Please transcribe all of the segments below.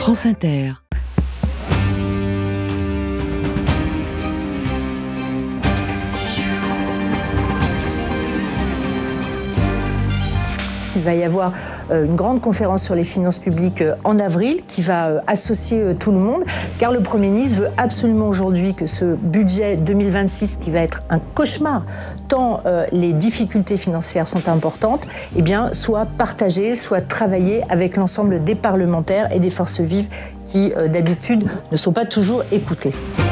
France Inter. Il va y avoir une grande conférence sur les finances publiques en avril qui va associer tout le monde, car le Premier ministre veut absolument aujourd'hui que ce budget 2026, qui va être un cauchemar, tant les difficultés financières sont importantes, soit partagé, soit travaillé avec l'ensemble des parlementaires et des forces vives qui, d'habitude, ne sont pas toujours écoutées.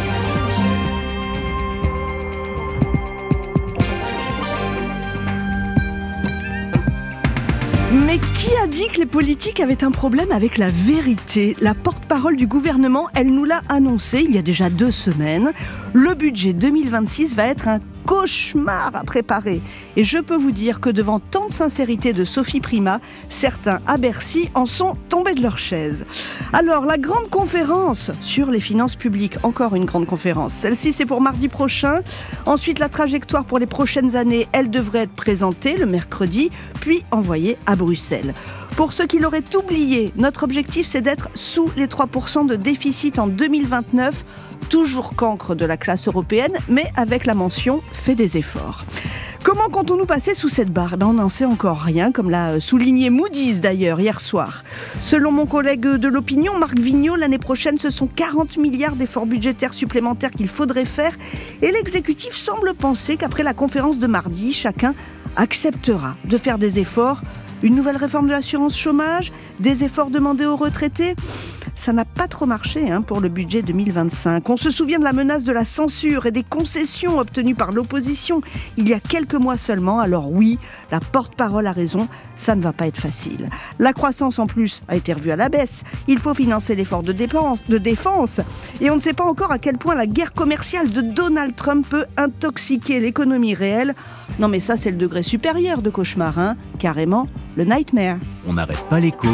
Mais qui a dit que les politiques avaient un problème avec la vérité ? La porte-parole du gouvernement, elle nous l'a annoncé il y a déjà 2 semaines. Le budget 2026 va être un cauchemar à préparer. Et je peux vous dire que devant tant de sincérité de Sophie Primas, certains à Bercy en sont tombés de leur chaise. Alors, la grande conférence sur les finances publiques, encore une grande conférence. Celle-ci, c'est pour mardi prochain. Ensuite, la trajectoire pour les prochaines années, elle devrait être présentée le mercredi, puis envoyée à Bruxelles. Pour ceux qui l'auraient oublié, notre objectif, c'est d'être sous les 3% de déficit en 2029, toujours cancre de la classe européenne, mais avec la mention « fait des efforts ». Comment comptons-nous passer sous cette barre ? On n'en sait encore rien, comme l'a souligné Moody's d'ailleurs hier soir. Selon mon collègue de l'opinion, Marc Vigneault, l'année prochaine, ce sont 40 milliards d'efforts budgétaires supplémentaires qu'il faudrait faire. Et l'exécutif semble penser qu'après la conférence de mardi, chacun acceptera de faire des efforts. Une nouvelle réforme de l'assurance chômage, des efforts demandés aux retraités. Ça n'a pas trop marché pour le budget 2025. On se souvient de la menace de la censure et des concessions obtenues par l'opposition il y a quelques mois seulement. Alors oui, la porte-parole a raison, ça ne va pas être facile. La croissance en plus a été revue à la baisse. Il faut financer l'effort de défense. Et on ne sait pas encore à quel point la guerre commerciale de Donald Trump peut intoxiquer l'économie réelle. Non mais ça c'est le degré supérieur de cauchemar, carrément le nightmare. On n'arrête pas l'écho.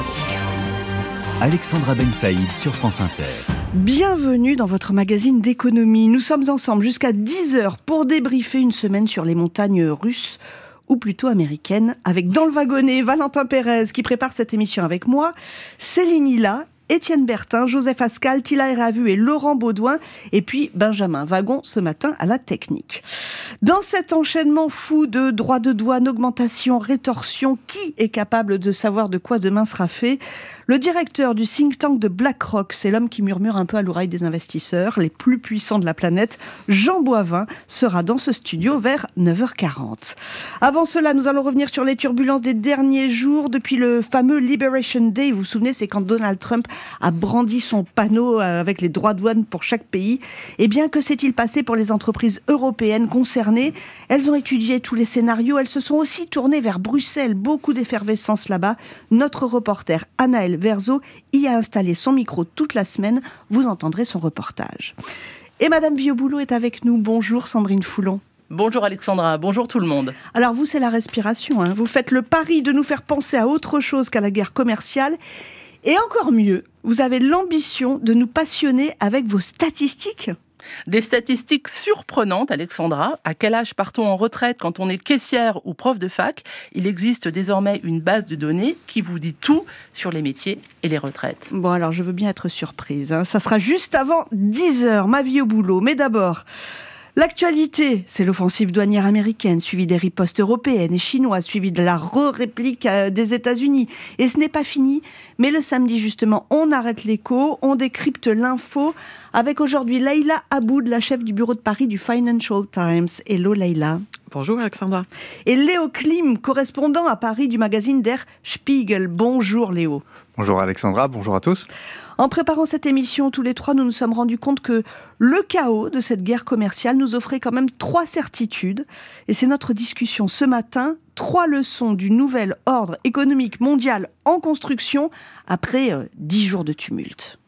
Alexandra Ben Saïd sur France Inter. Bienvenue dans votre magazine d'économie. Nous sommes ensemble jusqu'à 10h pour débriefer une semaine sur les montagnes russes, ou plutôt américaines, avec dans le wagonnet Valentin Pérez qui prépare cette émission avec moi, Céline Hilla, Étienne Bertin, Joseph Ascal, Tila Eravu et Laurent Baudouin, et puis Benjamin Wagon ce matin à la technique. Dans cet enchaînement fou de droits de douane, augmentation, rétorsion, qui est capable de savoir de quoi demain sera fait ? Le directeur du think tank de BlackRock, c'est l'homme qui murmure un peu à l'oreille des investisseurs, les plus puissants de la planète, Jean Boivin, sera dans ce studio vers 9h40. Avant cela, nous allons revenir sur les turbulences des derniers jours depuis le fameux Liberation Day. Vous vous souvenez, c'est quand Donald Trump a brandi son panneau avec les droits de douane pour chaque pays. Eh bien, que s'est-il passé pour les entreprises européennes concernées ? Elles ont étudié tous les scénarios, elles se sont aussi tournées vers Bruxelles, beaucoup d'effervescence là-bas. Notre reporter Anaël Verzo y a installé son micro toute la semaine. Vous entendrez son reportage. Et Madame Vieux-Boulot est avec nous. Bonjour Sandrine Foulon. Bonjour Alexandra, bonjour tout le monde. Alors vous, c'est la respiration. Vous faites le pari de nous faire penser à autre chose qu'à la guerre commerciale. Et encore mieux, vous avez l'ambition de nous passionner avec vos statistiques. Des statistiques surprenantes, Alexandra. À quel âge partons en retraite quand on est caissière ou prof de fac ? Il existe désormais une base de données qui vous dit tout sur les métiers et les retraites. Bon, alors je veux bien être surprise. Ça sera juste avant 10h, ma vie au boulot. Mais d'abord, l'actualité, c'est l'offensive douanière américaine, suivie des ripostes européennes et chinoises, suivie de la réplique des États-Unis. Et ce n'est pas fini, mais le samedi justement, on arrête l'écho, on décrypte l'info, avec aujourd'hui Leïla Aboud, la chef du bureau de Paris du Financial Times. Hello Leïla. Bonjour Alexandra. Et Léo Klim, correspondant à Paris du magazine Der Spiegel. Bonjour Léo. Bonjour Alexandra, bonjour à tous. En préparant cette émission, tous les trois, nous nous sommes rendus compte que le chaos de cette guerre commerciale nous offrait quand même 3 certitudes. Et c'est notre discussion ce matin, 3 leçons du nouvel ordre économique mondial en construction après 10 jours de tumulte.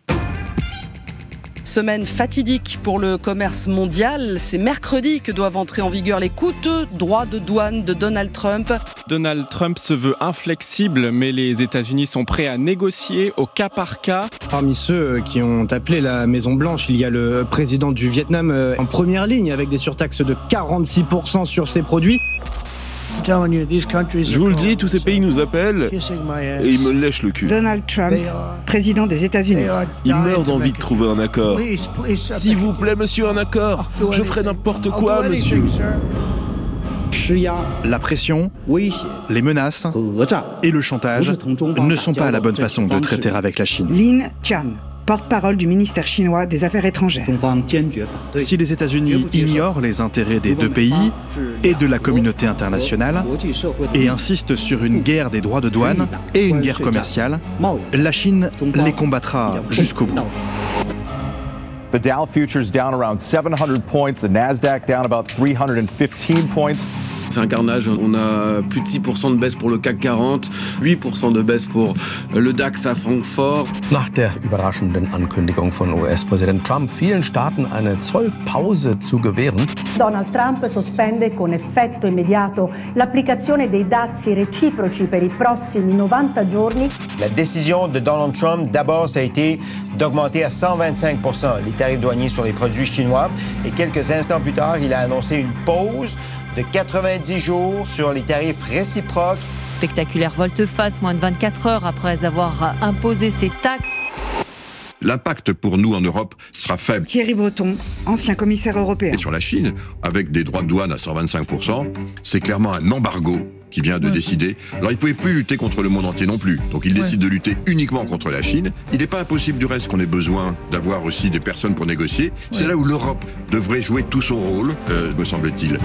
Semaine fatidique pour le commerce mondial. C'est mercredi que doivent entrer en vigueur les coûteux droits de douane de Donald Trump. Donald Trump se veut inflexible, mais les États-Unis sont prêts à négocier au cas par cas. Parmi ceux qui ont appelé la Maison-Blanche, il y a le président du Vietnam en première ligne avec des surtaxes de 46% sur ses produits. Je vous le dis, tous ces pays nous appellent et ils me lèchent le cul. Donald Trump, président des États-Unis. Ils meurent d'envie de trouver un accord. S'il vous plaît, monsieur, un accord. Je ferai n'importe quoi, monsieur. La pression, les menaces et le chantage ne sont pas la bonne façon de traiter avec la Chine. Lin Tian, porte-parole du ministère chinois des Affaires étrangères. Si les États-Unis ignorent les intérêts des deux pays et de la communauté internationale et insistent sur une guerre des droits de douane et une guerre commerciale, la Chine les combattra jusqu'au bout. The Dow futures down around 700 points, the Nasdaq down about 315 points. C'est un carnage, on a plus de 6% de baisse pour le CAC 40, 8% de baisse pour le DAX à Francfort. Nach der überraschenden Ankündigung von US-Präsident Trump, vielen Staaten eine Zollpause zu gewähren. Donald Trump sospende con effetto immediato l'applicazione dei dazi reciproci per i prossimi 90 giorni. La décision de Donald Trump, d'abord, ça a été d'augmenter à 125% les tarifs douaniers sur les produits chinois. Et quelques instants plus tard, il a annoncé une pause de 90 jours sur les tarifs réciproques. Spectaculaire volte-face, moins de 24 heures après avoir imposé ces taxes. L'impact pour nous en Europe sera faible. Thierry Breton, ancien commissaire européen. Et sur la Chine, avec des droits de douane à 125%, c'est clairement un embargo qui vient de décider. Alors il ne pouvait plus lutter contre le monde entier non plus. Donc il décide de lutter uniquement contre la Chine. Il n'est pas impossible du reste qu'on ait besoin d'avoir aussi des personnes pour négocier. C'est là où l'Europe devrait jouer tout son rôle, me semble-t-il.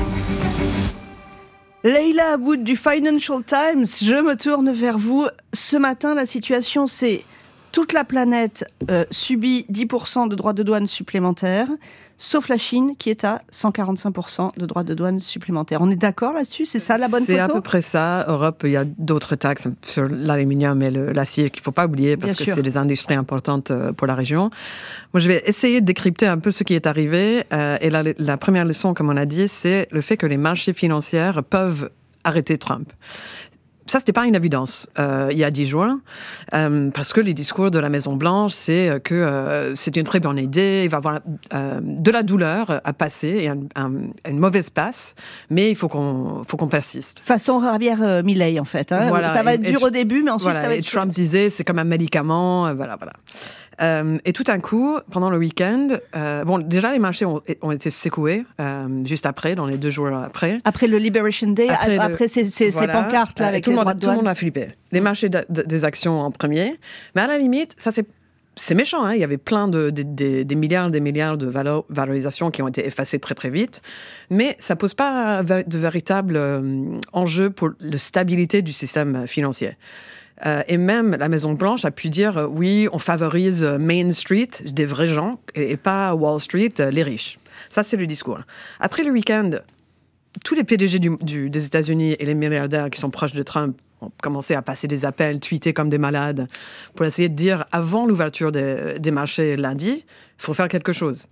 Leïla Aboud du Financial Times, je me tourne vers vous. Ce matin, la situation, c'est toute la planète subit 10% de droits de douane supplémentaires, sauf la Chine qui est à 145% de droits de douane supplémentaires. On est d'accord là-dessus? C'est ça la bonne photo? C'est à peu près ça. Europe, il y a d'autres taxes sur l'aluminium et l'acier qu'il ne faut pas oublier parce que c'est des industries importantes pour la région. Moi, je vais essayer de décrypter un peu ce qui est arrivé. Et la première leçon, comme on a dit, c'est le fait que les marchés financiers peuvent arrêter Trump. Ça, ce n'était pas une évidence il y a 10 jours, parce que les discours de la Maison-Blanche, c'est que c'est une très bonne idée, il va y avoir de la douleur à passer et une mauvaise passe, mais il faut qu'on persiste. Façon Javier Milei, en fait. Hein. Voilà, ça va être dur au début, mais ensuite ça va être Trump disait, c'est comme un médicament, voilà. Et tout d'un coup, pendant le week-end, déjà les marchés ont été secoués juste après, dans les 2 jours après. Après le Liberation Day, après ces pancartes là avec les droits de douane. Tout le monde a flippé. Les marchés des actions en premier. Mais à la limite, ça c'est méchant. Hein. Il y avait plein des milliards de valorisations qui ont été effacées très très vite. Mais ça ne pose pas de véritable enjeu pour la stabilité du système financier. Et même la Maison-Blanche a pu dire oui, on favorise Main Street, des vrais gens, et pas Wall Street, les riches. Ça, c'est le discours. Après le week-end, tous les PDG des États-Unis et les milliardaires qui sont proches de Trump ont commencé à passer des appels, tweeter comme des malades, pour essayer de dire, avant l'ouverture des marchés lundi, il faut faire quelque chose.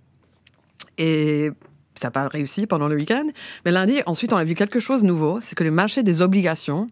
Et ça n'a pas réussi pendant le week-end. Mais lundi, ensuite, on a vu quelque chose de nouveau, c'est que le marché des obligations...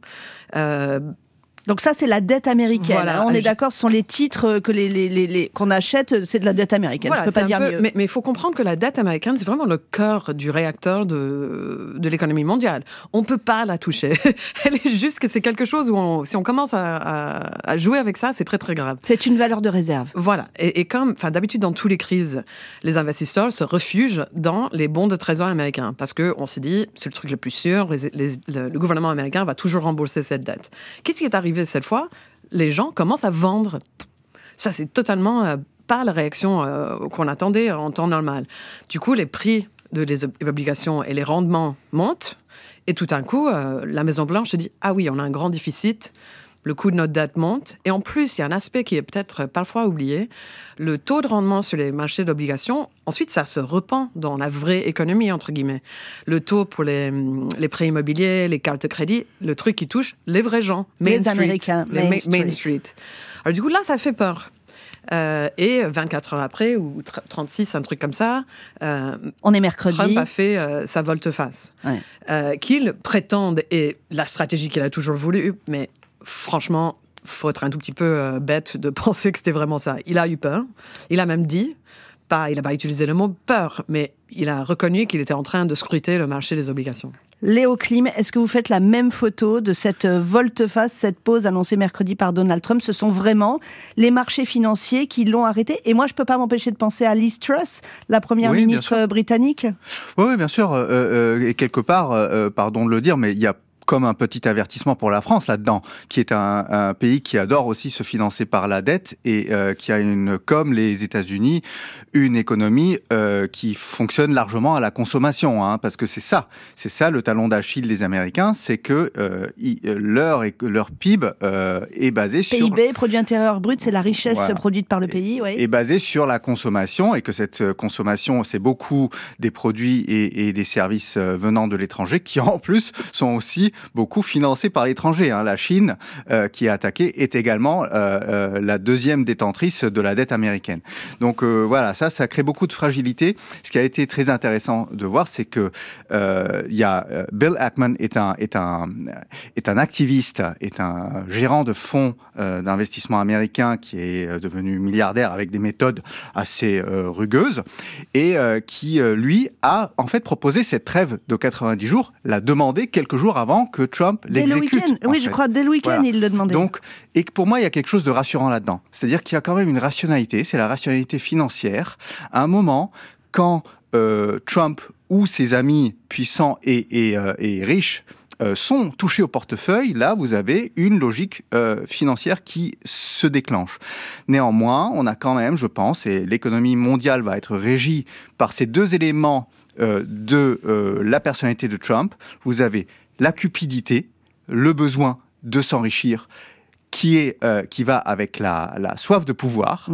Donc ça, c'est la dette américaine. Voilà. On est d'accord, ce sont les titres que qu'on achète, c'est de la dette américaine. Voilà, je ne peux pas dire mieux. Mais il faut comprendre que la dette américaine, c'est vraiment le cœur du réacteur de l'économie mondiale. On ne peut pas la toucher. Elle est juste que c'est quelque chose où, si on commence à jouer avec ça, c'est très, très grave. C'est une valeur de réserve. Voilà. Et comme d'habitude, dans toutes les crises, les investisseurs se réfugient dans les bons de trésor américains parce qu'on se dit, c'est le truc le plus sûr, le gouvernement américain va toujours rembourser cette dette. Qu'est-ce qui est arrivé cette fois? Les gens commencent à vendre. Ça, c'est totalement pas la réaction qu'on attendait en temps normal. Du coup, les prix des obligations et les rendements montent. Et tout d'un coup, la Maison-Blanche se dit « Ah oui, on a un grand déficit. » Le coût de notre dette monte. Et en plus, il y a un aspect qui est peut-être parfois oublié. Le taux de rendement sur les marchés d'obligations, ensuite, ça se repent dans la vraie économie, entre guillemets. Le taux pour les prêts immobiliers, les cartes de crédit, le truc qui touche les vrais gens. Les Américains. Main Street. Alors du coup, là, ça fait peur. Et 24 heures après, ou 36, un truc comme ça, on est mercredi. Trump a fait sa volte-face. Ouais. Qu'il prétende, et la stratégie qu'il a toujours voulu, mais franchement, il faut être un tout petit peu bête de penser que c'était vraiment ça. Il a eu peur. Il a même dit, il n'a pas utilisé le mot peur, mais il a reconnu qu'il était en train de scruter le marché des obligations. Léo Klim, est-ce que vous faites la même photo de cette volte-face, cette pause annoncée mercredi par Donald Trump? Ce sont vraiment les marchés financiers qui l'ont arrêté. Et moi, je ne peux pas m'empêcher de penser à Liz Truss, la première ministre britannique. Oui, bien sûr. Et quelque part, pardon de le dire, mais il y a comme un petit avertissement pour la France là-dedans, qui est un pays qui adore aussi se financer par la dette et qui a comme les États-Unis, une économie qui fonctionne largement à la consommation, hein, parce que c'est ça le talon d'Achille des Américains, c'est que leur PIB est basé sur... PIB, produit intérieur brut, c'est la richesse produite par le pays, est basé sur la consommation, et que cette consommation, c'est beaucoup des produits et des services venant de l'étranger, qui en plus sont aussi beaucoup financés par l'étranger. Hein. La Chine, qui est attaquée, est également la deuxième détentrice de la dette américaine. Donc voilà, ça crée beaucoup de fragilité. Ce qui a été très intéressant de voir, c'est que Bill Ackman est un activiste, est un gérant de fonds d'investissement américain qui est devenu milliardaire avec des méthodes assez rugueuses et qui, lui, a en fait proposé cette trêve de 90 jours, l'a demandé quelques jours avant que Trump l'exécute. Oui, je crois, dès le week-end, il le demandait. Donc, et pour moi, il y a quelque chose de rassurant là-dedans. C'est-à-dire qu'il y a quand même une rationalité, c'est la rationalité financière. À un moment, quand Trump ou ses amis puissants et riches sont touchés au portefeuille, là, vous avez une logique financière qui se déclenche. Néanmoins, on a quand même, je pense, et l'économie mondiale va être régie par ces deux éléments de la personnalité de Trump. Vous avez la cupidité, le besoin de s'enrichir, qui va avec la soif de pouvoir.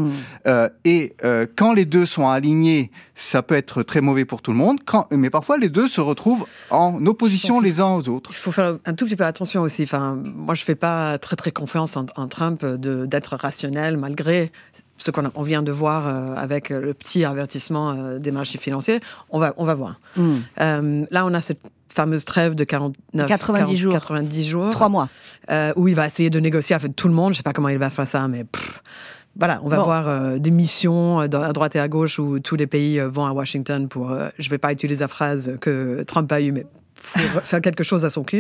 Quand les deux sont alignés, ça peut être très mauvais pour tout le monde, mais parfois les deux se retrouvent en opposition les uns aux autres. Il faut faire un tout petit peu attention aussi. Enfin, moi, je ne fais pas très, très confiance en Trump d'être rationnel, malgré ce qu'on vient de voir avec le petit avertissement des marchés financiers. On va voir. Là, on a cette fameuse trêve de 90 jours. 3 mois. Où il va essayer de négocier avec tout le monde. Je ne sais pas comment il va faire ça, mais voilà, on va voir des missions à droite et à gauche où tous les pays vont à Washington pour, je ne vais pas utiliser la phrase que Trump a eue, mais pour faire quelque chose à son cul.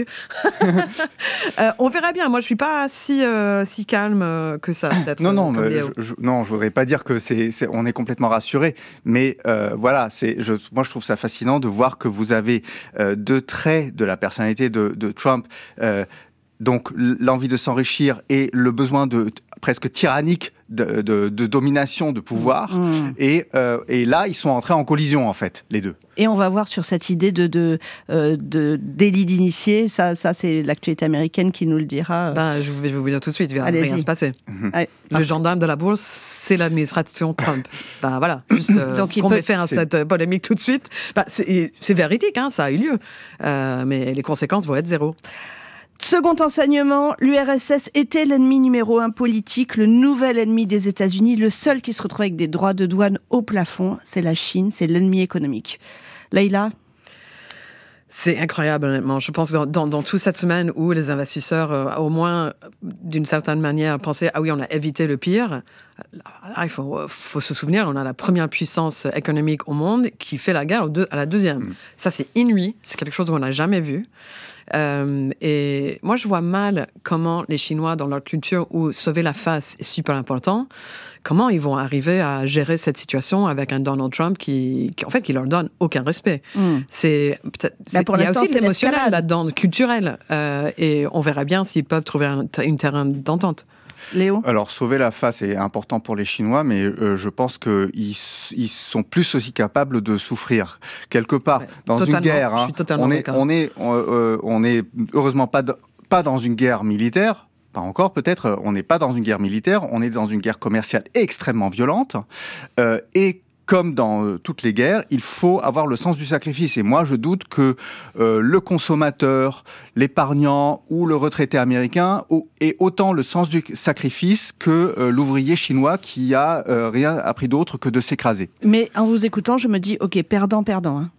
On verra bien. Moi, je ne suis pas si calme que ça, peut-être. Non, je voudrais pas dire que on est complètement rassuré, mais voilà, moi, je trouve ça fascinant de voir que vous avez deux traits de la personnalité de Trump. Donc, l'envie de s'enrichir et le besoin presque tyrannique de domination, de pouvoir. Et là, ils sont entrés en collision, en fait, les deux. Et on va voir sur cette idée de délit d'initié. Ça, c'est l'actualité américaine qui nous le dira. Je vais vous dire tout de suite, il ne va rien se passer. Le gendarme de la bourse, c'est l'administration Trump. Voilà, juste qu'on met fin à cette polémique tout de suite. C'est véridique, hein, ça a eu lieu. Mais les conséquences vont être zéro. Second enseignement, l'URSS était l'ennemi numéro 1 politique, le nouvel ennemi des États-Unis, le seul qui se retrouve avec des droits de douane au plafond, c'est la Chine, c'est l'ennemi économique. Leïla ? C'est incroyable, honnêtement. Je pense que dans toute cette semaine où les investisseurs, au moins d'une certaine manière, pensaient « Ah oui, on a évité le pire », il faut se souvenir, on a la première puissance économique au monde qui fait la guerre à la deuxième. Ça, c'est inouï, c'est quelque chose qu'on n'a jamais vu. Et moi, je vois mal comment les Chinois, dans leur culture où sauver la face est super important, comment ils vont arriver à gérer cette situation avec un Donald Trump qui leur donne aucun respect. C'est peut-être, il y a aussi de l'émotionnel là-dedans, culturel. Et on verra bien s'ils peuvent trouver un terrain d'entente. Léo ? Alors, sauver la face est important pour les Chinois, mais je pense qu'ils sont plus aussi capables de souffrir. Quelque part, dans une guerre, hein, on est heureusement pas dans une guerre militaire. Pas encore, peut-être. On n'est pas dans une guerre militaire. On est dans une guerre commerciale extrêmement violente. Et comme dans toutes les guerres, il faut avoir le sens du sacrifice. Et moi, je doute que le consommateur, l'épargnant ou le retraité américain ait autant le sens du sacrifice que l'ouvrier chinois qui a rien appris d'autre que de s'écraser. Mais en vous écoutant, je me dis, ok, perdant. Hein.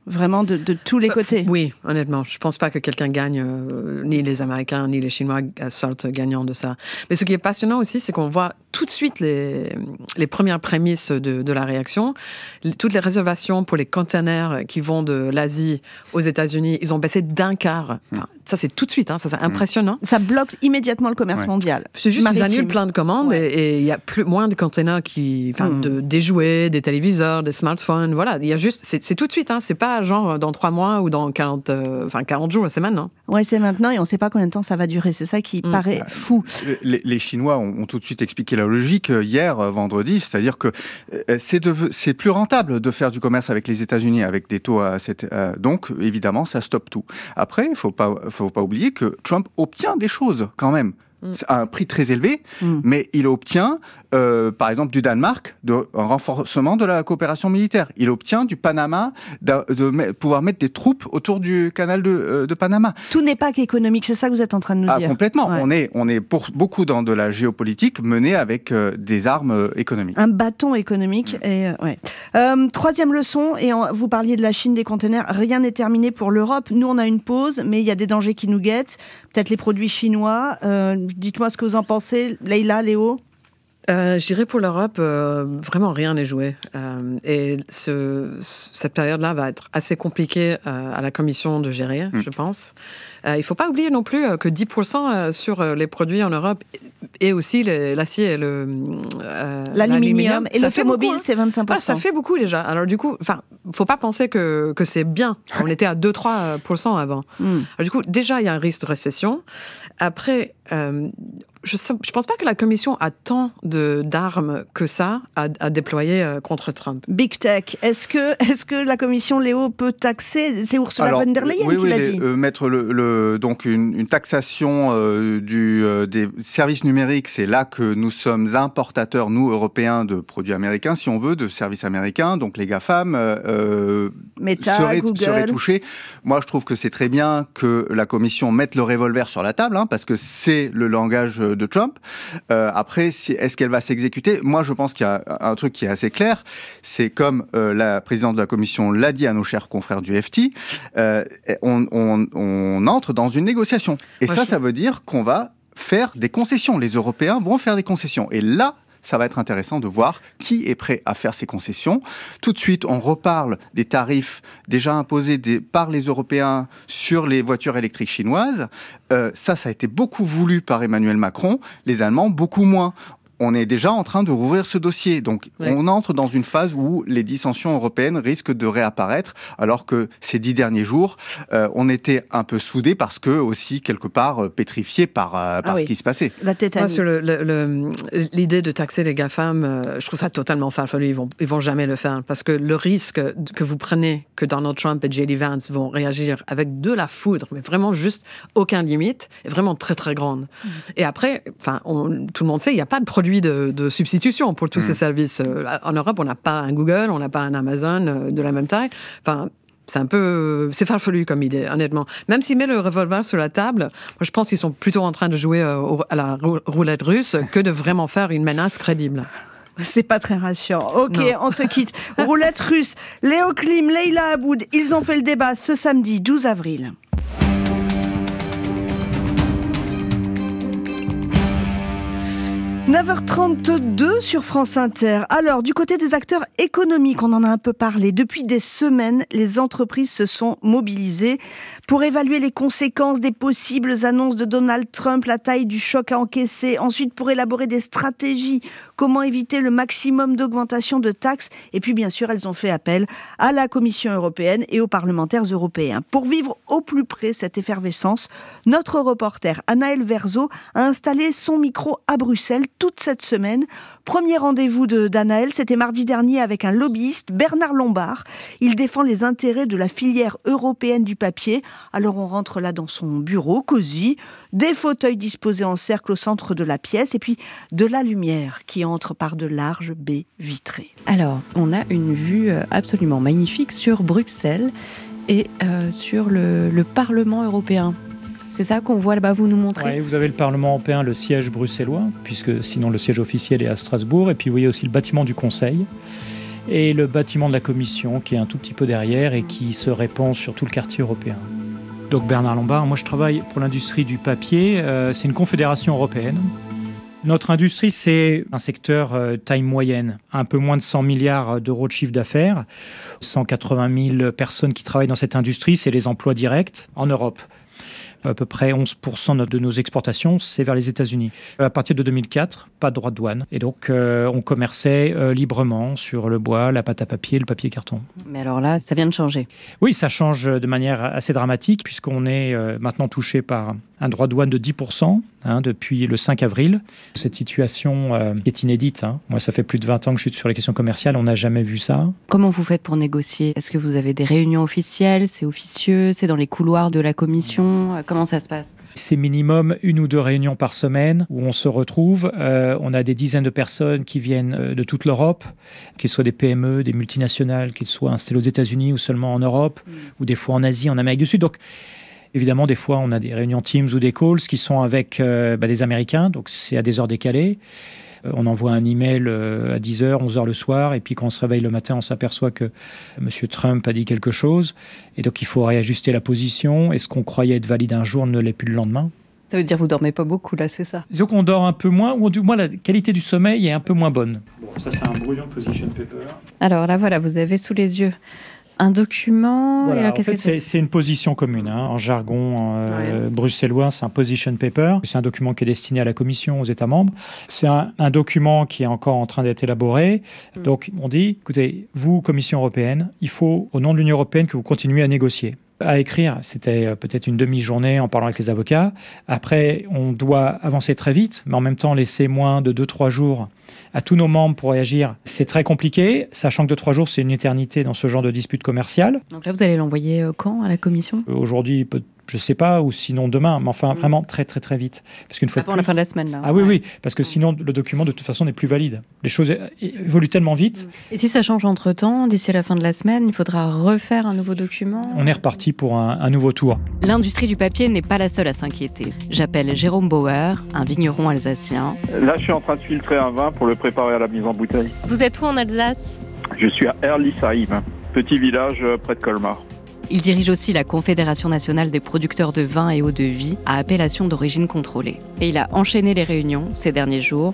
vraiment de tous les côtés. Oui, honnêtement, je ne pense pas que quelqu'un gagne, ni les Américains, ni les Chinois sortent gagnants de ça. Mais ce qui est passionnant aussi, c'est qu'on voit tout de suite les premières prémices de la réaction. Toutes les réservations pour les containers qui vont de l'Asie aux États-Unis, ils ont baissé d'un quart. Enfin, ça, c'est tout de suite, ça, c'est impressionnant. Ça bloque immédiatement le commerce mondial. C'est juste qu'ils annulent plein de commandes et il y a moins de containers des jouets, des téléviseurs, des smartphones, voilà. Il y a juste, c'est tout de suite, c'est pas genre dans 3 mois ou dans 40 jours, c'est maintenant. Ouais, c'est maintenant et on ne sait pas combien de temps ça va durer. C'est ça qui paraît fou. Les Chinois ont tout de suite expliqué la logique hier, vendredi, c'est-à-dire que c'est plus rentable de faire du commerce avec les États-Unis avec des taux donc évidemment ça stoppe tout. Après, il faut pas oublier que Trump obtient des choses quand même. C'est à un prix très élevé, mais il obtient, par exemple, du Danemark, un renforcement de la coopération militaire. Il obtient du Panama de pouvoir mettre des troupes autour du canal de Panama. Tout n'est pas qu'économique, c'est ça que vous êtes en train de nous dire. Complètement. Ouais. On est pour beaucoup dans de la géopolitique menée avec des armes économiques. Un bâton économique. Et, troisième leçon, et vous parliez de la Chine, des conteneurs, rien n'est terminé pour l'Europe. Nous, on a une pause, mais il y a des dangers qui nous guettent. Peut-être les produits chinois. Dites-moi ce que vous en pensez, Leïla, Léo. Je dirais pour l'Europe, vraiment rien n'est joué. Et cette période-là va être assez compliquée à la Commission de gérer, je pense. Il ne faut pas oublier non plus que 10% sur les produits en Europe et aussi l'acier et l'aluminium. Et l'automobile, c'est 25%. Ça fait beaucoup déjà. Alors du coup, il ne faut pas penser que c'est bien. On était à 2-3% avant. Alors, du coup, déjà, il y a un risque de récession. Après, je ne pense pas que la Commission a tant d'armes que ça à déployer contre Trump. Big Tech. Est-ce que la Commission, Léo, peut taxer? C'est Ursula von der Leyen qui l'a dit. Mettre donc une taxation des services numériques, c'est là que nous sommes importateurs, nous, Européens, de produits américains, si on veut, de services américains. Donc les GAFAM seraient touchés. Moi, je trouve que c'est très bien que la Commission mette le revolver sur la table, parce que c'est le langage de Trump. Après, est-ce qu'elle va s'exécuter? Moi, je pense qu'il y a un truc qui est assez clair. C'est comme la présidente de la Commission l'a dit à nos chers confrères du FT, on entre dans une négociation. Et ça veut dire qu'on va faire des concessions. Les Européens vont faire des concessions. Et là, ça va être intéressant de voir qui est prêt à faire ces concessions. Tout de suite, on reparle des tarifs déjà imposés par les Européens sur les voitures électriques chinoises. Ça a été beaucoup voulu par Emmanuel Macron. Les Allemands, beaucoup moins. On est déjà en train de rouvrir ce dossier. Donc, on entre dans une phase où les dissensions européennes risquent de réapparaître, alors que ces 10 derniers jours, on était un peu soudés parce que, aussi, quelque part, pétrifiés par ce qui se passait. La tétanie. Moi, sur l'idée de taxer les GAFAM, je trouve ça totalement farfelu. Ils vont jamais le faire. Parce que le risque que vous prenez, que Donald Trump et J.D. Vance vont réagir avec de la foudre, mais vraiment juste aucune limite, est vraiment très, très grande. Et après, tout le monde sait, il n'y a pas de produit de substitution pour tous ces services. En Europe, on n'a pas un Google, on n'a pas un Amazon de la même taille. C'est farfelu comme idée, honnêtement. Même s'ils mettent le revolver sur la table, moi, je pense qu'ils sont plutôt en train de jouer à la roulette russe que de vraiment faire une menace crédible. C'est pas très rassurant. Ok, on se quitte. Roulette russe. Léo Klim, Leïla Aboud, ils ont fait le débat ce samedi 12 avril. 9h32 sur France Inter. Alors, du côté des acteurs économiques, on en a un peu parlé. Depuis des semaines, les entreprises se sont mobilisées pour évaluer les conséquences des possibles annonces de Donald Trump, la taille du choc à encaisser. Ensuite, pour élaborer des stratégies, comment éviter le maximum d'augmentation de taxes. Et puis, bien sûr, elles ont fait appel à la Commission européenne et aux parlementaires européens. Pour vivre au plus près cette effervescence, notre reporter Anaël Verzo a installé son micro à Bruxelles toute cette semaine. Premier rendez-vous d'Anaël, c'était mardi dernier avec un lobbyiste, Bernard Lombard. Il défend les intérêts de la filière européenne du papier. Alors on rentre là dans son bureau, cosy, des fauteuils disposés en cercle au centre de la pièce et puis de la lumière qui entre par de larges baies vitrées. Alors, on a une vue absolument magnifique sur Bruxelles et sur le Parlement européen. C'est ça qu'on voit là-bas, vous nous montrez? Oui, vous avez le Parlement européen, le siège bruxellois, puisque sinon le siège officiel est à Strasbourg. Et puis vous voyez aussi le bâtiment du Conseil. et le bâtiment de la Commission qui est un tout petit peu derrière et qui se répand sur tout le quartier européen. Donc Bernard Lombard, moi je travaille pour l'industrie du papier, c'est une confédération européenne. Notre industrie, c'est un secteur taille moyenne, un peu moins de 100 milliards d'euros de chiffre d'affaires, 180 000 personnes qui travaillent dans cette industrie, c'est les emplois directs en Europe. À peu près 11% de nos exportations, c'est vers les États-Unis. À partir de 2004, pas de droit de douane. Et donc, on commerçait librement sur le bois, la pâte à papier, le papier carton. Mais alors là, ça vient de changer. Oui, ça change de manière assez dramatique, puisqu'on est maintenant touché par un droit de douane de 10% depuis le 5 avril. Cette situation est inédite. Moi, ça fait plus de 20 ans que je suis sur les questions commerciales. On n'a jamais vu ça. Comment vous faites pour négocier ? Est-ce que vous avez des réunions officielles ? C'est officieux ? C'est dans les couloirs de la commission ? Comment ça se passe ? C'est minimum 1 ou 2 réunions par semaine où on se retrouve. On a des dizaines de personnes qui viennent de toute l'Europe, qu'ils soient des PME, des multinationales, qu'ils soient installés aux États-Unis ou seulement en Europe, ou des fois en Asie, en Amérique du Sud. Donc, évidemment, des fois, on a des réunions Teams ou des calls qui sont avec des Américains, donc c'est à des heures décalées. On envoie un email à 10h, 11h le soir, et puis quand on se réveille le matin, on s'aperçoit que M. Trump a dit quelque chose, et donc il faut réajuster la position, et ce qu'on croyait être valide un jour ne l'est plus le lendemain. Ça veut dire que vous dormez pas beaucoup, là, c'est ça ? Disons qu'on dort un peu moins, ou du moins la qualité du sommeil est un peu moins bonne. Bon, ça c'est un brouillon position paper. Alors là, voilà, vous avez sous les yeux un document. Voilà, et alors, en fait, c'est une position commune. En jargon bruxellois, c'est un position paper. C'est un document qui est destiné à la Commission, aux États membres. C'est un document qui est encore en train d'être élaboré. Donc, on dit, écoutez, vous, Commission européenne, il faut, au nom de l'Union européenne, que vous continuiez à négocier. À écrire, c'était peut-être une demi-journée en parlant avec les avocats. Après, on doit avancer très vite, mais en même temps laisser moins de 2-3 jours à tous nos membres pour réagir. C'est très compliqué, sachant que 2-3 jours, c'est une éternité dans ce genre de dispute commerciale. Donc là, vous allez l'envoyer quand à la Commission ? Aujourd'hui, je ne sais pas, ou sinon demain, mais enfin vraiment très très très vite. Parce qu'une fois avant la fin de la semaine, là. Ah oui, parce que sinon le document de toute façon n'est plus valide. Les choses évoluent tellement vite. Et si ça change entre-temps, d'ici la fin de la semaine, il faudra refaire un nouveau document ? On est reparti pour un nouveau tour. L'industrie du papier n'est pas la seule à s'inquiéter. J'appelle Jérôme Bauer, un vigneron alsacien. Là, je suis en train de filtrer un vin pour le préparer à la mise en bouteille. Vous êtes où en Alsace ? Je suis à Erlisheim, petit village près de Colmar. Il dirige aussi la Confédération nationale des producteurs de vin et eau-de-vie à appellation d'origine contrôlée. Et il a enchaîné les réunions ces derniers jours.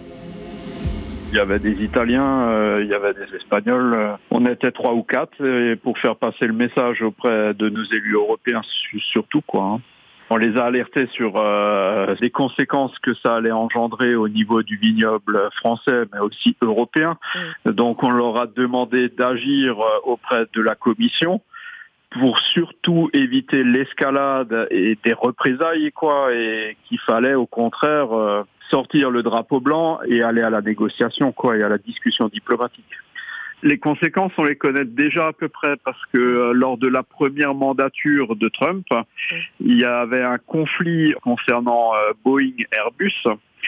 Il y avait des Italiens, il y avait des Espagnols. On était 3 ou 4 et pour faire passer le message auprès de nos élus européens surtout, quoi. On les a alertés sur les conséquences que ça allait engendrer au niveau du vignoble français, mais aussi européen. Donc on leur a demandé d'agir auprès de la Commission pour surtout éviter l'escalade et des représailles, quoi, et qu'il fallait au contraire sortir le drapeau blanc et aller à la négociation, quoi, et à la discussion diplomatique. Les conséquences, on les connaît déjà à peu près parce que lors de la première mandature de Trump, il y avait un conflit concernant Boeing Airbus.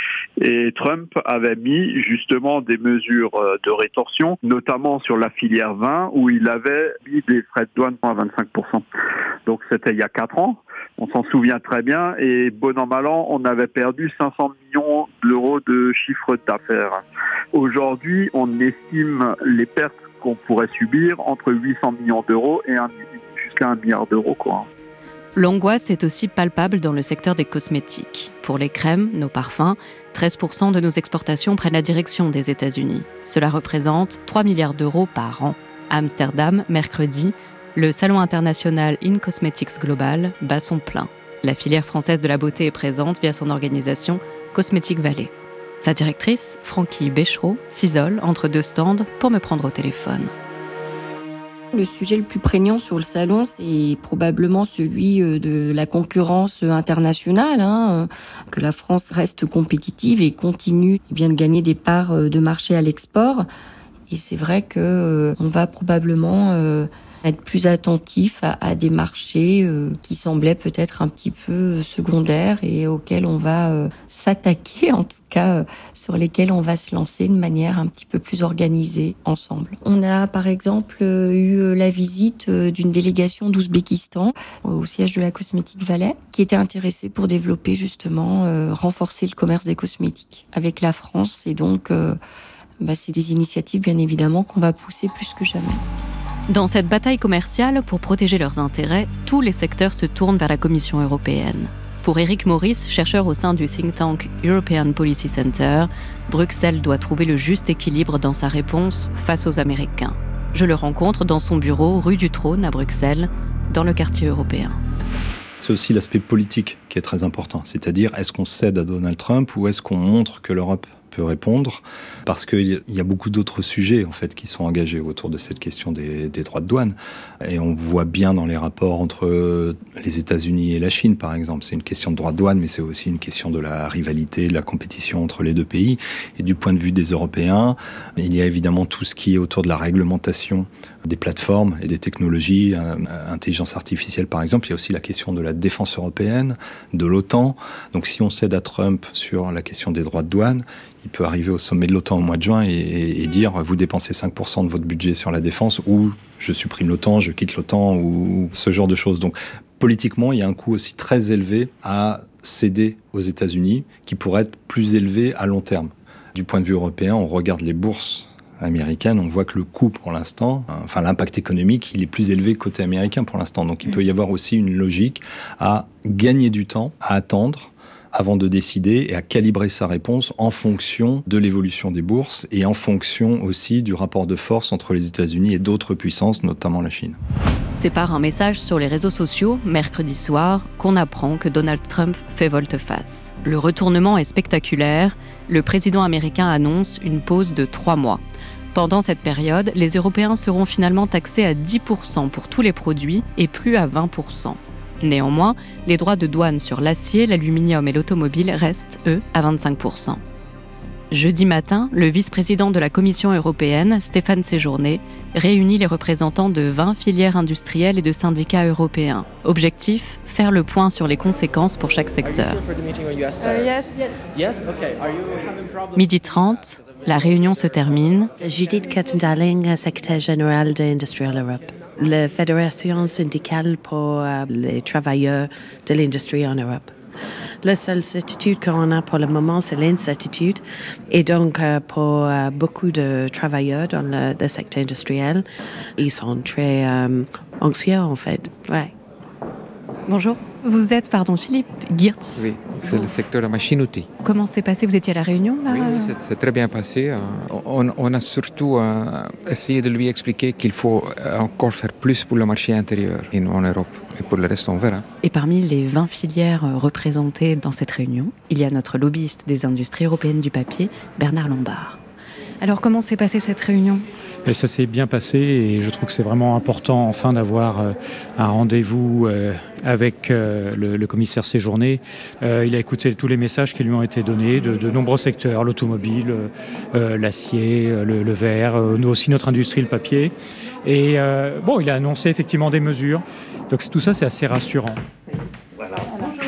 Et Trump avait mis justement des mesures de rétorsion, notamment sur la filière vin, où il avait mis des frais de douane à 25%. Donc c'était il y a 4 ans, on s'en souvient très bien, et bon an mal an, on avait perdu 500 millions d'euros de chiffre d'affaires. Aujourd'hui, on estime les pertes qu'on pourrait subir entre 800 millions d'euros et jusqu'à 1 milliard d'euros, quoi. L'angoisse est aussi palpable dans le secteur des cosmétiques. Pour les crèmes, nos parfums, 13% de nos exportations prennent la direction des États-Unis. Cela représente 3 milliards d'euros par an. À Amsterdam, mercredi, le salon international In Cosmetics Global bat son plein. La filière française de la beauté est présente via son organisation Cosmetic Valley. Sa directrice, Francky Bechereau, s'isole entre 2 stands pour me prendre au téléphone. Le sujet le plus prégnant sur le salon, c'est probablement celui de la concurrence internationale, que la France reste compétitive et continue de gagner des parts de marché à l'export. Et c'est vrai que on va probablement être plus attentif à des marchés qui semblaient peut-être un petit peu secondaires et auxquels on va s'attaquer, en tout cas sur lesquels on va se lancer de manière un petit peu plus organisée ensemble. On a par exemple eu la visite d'une délégation d'Ouzbékistan au siège de la Cosmetic Valley qui était intéressée pour développer justement, renforcer le commerce des cosmétiques avec la France et donc c'est des initiatives, bien évidemment, qu'on va pousser plus que jamais. Dans cette bataille commerciale, pour protéger leurs intérêts, tous les secteurs se tournent vers la Commission européenne. Pour Eric Maurice, chercheur au sein du think tank European Policy Center, Bruxelles doit trouver le juste équilibre dans sa réponse face aux Américains. Je le rencontre dans son bureau, rue du Trône, à Bruxelles, dans le quartier européen. C'est aussi l'aspect politique qui est très important. C'est-à-dire, est-ce qu'on cède à Donald Trump ou est-ce qu'on montre que l'Europe peut répondre, parce qu'il y a beaucoup d'autres sujets en fait qui sont engagés autour de cette question des droits de douane, et on voit bien dans les rapports entre les États-Unis et la Chine par exemple, c'est une question de droits de douane, mais c'est aussi une question de la rivalité, de la compétition entre les deux pays. Et du point de vue des Européens, il y a évidemment tout ce qui est autour de la réglementation des plateformes et des technologies, intelligence artificielle par exemple. Il y a aussi la question de la défense européenne, de l'OTAN. Donc si on cède à Trump sur la question des droits de douane, il peut arriver au sommet de l'OTAN au mois de juin et dire vous dépensez 5% de votre budget sur la défense, ou je supprime l'OTAN, je quitte l'OTAN, ou ce genre de choses. Donc politiquement, il y a un coût aussi très élevé à céder aux États-Unis, qui pourrait être plus élevé à long terme. Du point de vue européen, on regarde les bourses américaines, on voit que le coût pour l'instant, l'impact économique, il est plus élevé côté américain pour l'instant. Donc il peut y avoir aussi une logique à gagner du temps, à attendre avant de décider et à calibrer sa réponse en fonction de l'évolution des bourses et en fonction aussi du rapport de force entre les États-Unis et d'autres puissances, notamment la Chine. C'est par un message sur les réseaux sociaux, mercredi soir, qu'on apprend que Donald Trump fait volte-face. Le retournement est spectaculaire. Le président américain annonce une pause de 3 mois. Pendant cette période, les Européens seront finalement taxés à 10% pour tous les produits et plus à 20%. Néanmoins, les droits de douane sur l'acier, l'aluminium et l'automobile restent, eux, à 25%. Jeudi matin, le vice-président de la Commission européenne, Stéphane Séjourné, réunit les représentants de 20 filières industrielles et de syndicats européens. Objectif, faire le point sur les conséquences pour chaque secteur. Midi 30, la réunion se termine. Judith Kattendarling, secrétaire générale d'Industrial Europe. La fédération syndicale pour les travailleurs de l'industrie en Europe. La seule certitude qu'on a pour le moment, c'est l'incertitude. Et donc, pour beaucoup de travailleurs dans le secteur industriel, ils sont très anxieux, en fait. Ouais. Bonjour, vous êtes, Philippe Geertz. Oui, c'est le secteur de machine-outil. Comment s'est passé? Vous étiez à la réunion, là? Oui, c'est très bien passé. On a surtout essayé de lui expliquer qu'il faut encore faire plus pour le marché intérieur en Europe. Et pour le reste, on verra. Et parmi les 20 filières représentées dans cette réunion, il y a notre lobbyiste des industries européennes du papier, Bernard Lombard. Alors, comment s'est passée cette réunion? Et ça s'est bien passé et je trouve que c'est vraiment important enfin d'avoir un rendez-vous avec le commissaire Séjourné. Il a écouté tous les messages qui lui ont été donnés de nombreux secteurs, l'automobile, l'acier, le verre, nous aussi notre industrie, le papier. Et il a annoncé effectivement des mesures. Donc tout ça, c'est assez rassurant. Voilà.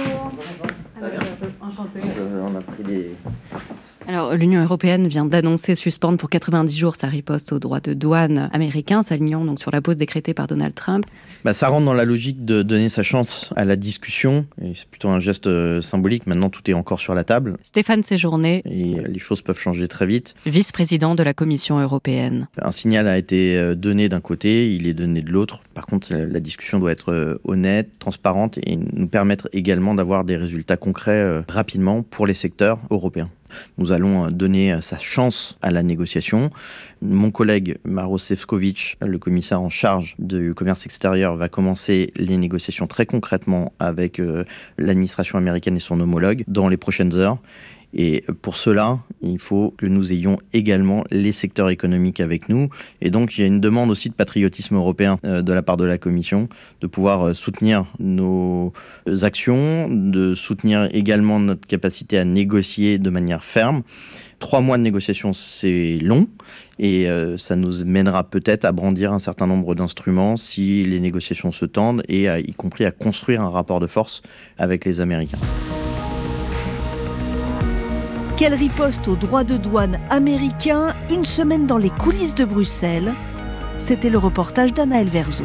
On a pris des... Alors, l'Union européenne vient d'annoncer suspendre pour 90 jours sa riposte aux droits de douane américains, s'alignant donc sur la pause décrétée par Donald Trump. Ça rentre dans la logique de donner sa chance à la discussion, et c'est plutôt un geste symbolique. Maintenant, tout est encore sur la table. Stéphane Séjourné. Et les choses peuvent changer très vite. Vice-président de la Commission européenne. Un signal a été donné d'un côté, il est donné de l'autre. Par contre, la discussion doit être honnête, transparente et nous permettre également d'avoir des résultats concrets rapidement pour les secteurs européens. Nous allons donner sa chance à la négociation. Mon collègue Maroš Šefčovič, le commissaire en charge du commerce extérieur, va commencer les négociations très concrètement avec l'administration américaine et son homologue dans les prochaines heures. Et pour cela, il faut que nous ayons également les secteurs économiques avec nous. Et donc, il y a une demande aussi de patriotisme européen de la part de la Commission, de pouvoir soutenir nos actions, de soutenir également notre capacité à négocier de manière ferme. 3 mois de négociation, c'est long et ça nous mènera peut-être à brandir un certain nombre d'instruments si les négociations se tendent et y compris à construire un rapport de force avec les Américains. Quelle riposte aux droits de douane américains, une semaine dans les coulisses de Bruxelles. C'était le reportage d'Anaël Verzo.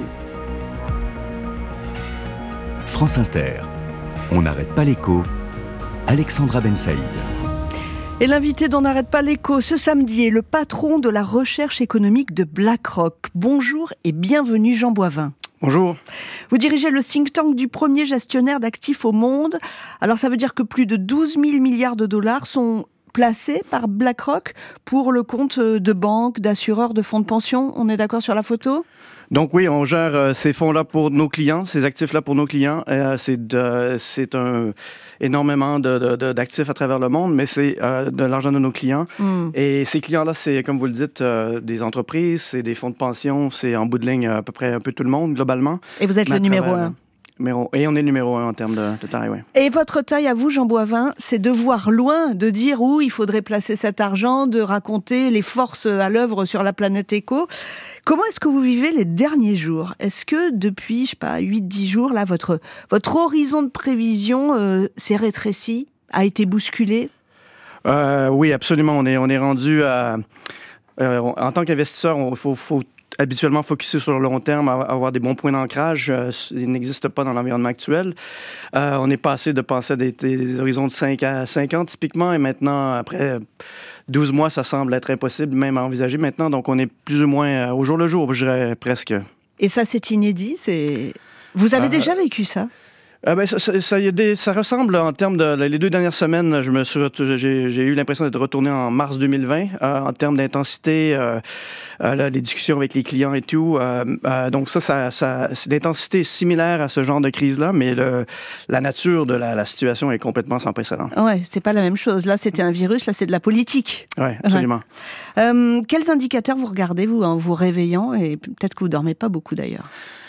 France Inter. On n'arrête pas l'écho. Alexandra Ben Saïd. Et l'invité dont n'arrête pas l'écho ce samedi est le patron de la recherche économique de BlackRock. Bonjour et bienvenue Jean Boivin. Bonjour. Vous dirigez le think tank du premier gestionnaire d'actifs au monde. Alors ça veut dire que plus de 12 000 milliards de dollars sont placés par BlackRock pour le compte de banques, d'assureurs, de fonds de pension. On est d'accord sur la photo ? Donc oui, on gère ces fonds-là pour nos clients, ces actifs-là pour nos clients. C'est énormément d'actifs à travers le monde, mais c'est de l'argent de nos clients. Et ces clients-là, c'est, comme vous le dites, des entreprises, c'est des fonds de pension, c'est en bout de ligne à peu près un peu tout le monde, globalement. Et vous êtes le numéro 1. Et on est numéro 1 en termes de taille, oui. Et votre taille à vous, Jean Boivin, c'est de voir loin, de dire où il faudrait placer cet argent, de raconter les forces à l'œuvre sur la planète éco. Comment est-ce que vous vivez les derniers jours ? Est-ce que depuis, 8-10 jours, là, votre horizon de prévision s'est rétréci, a été bousculé ? Oui, absolument. On est rendu à... en tant qu'investisseur, il faut habituellement focuser sur le long terme, avoir des bons points d'ancrage. Il n'existe pas dans l'environnement actuel. On est passé de penser à des horizons de 5 à 5 ans typiquement, et maintenant, après 12 mois, ça semble être impossible même à envisager maintenant. Donc, on est plus ou moins au jour le jour, je dirais presque. Et ça, c'est inédit. Vous avez déjà vécu ça ? Ça ressemble en termes de... Les 2 dernières semaines, j'ai eu l'impression d'être retourné en mars 2020 en termes d'intensité, les discussions avec les clients et tout. Donc c'est d'intensité similaire à ce genre de crise-là, mais la nature de la situation est complètement sans précédent. Ouais, c'est pas la même chose. Là, c'était un virus, là, c'est de la politique. Oui, absolument. Ouais. Quels indicateurs vous regardez, vous, en vous réveillant ? Et peut-être que vous dormez pas beaucoup, d'ailleurs.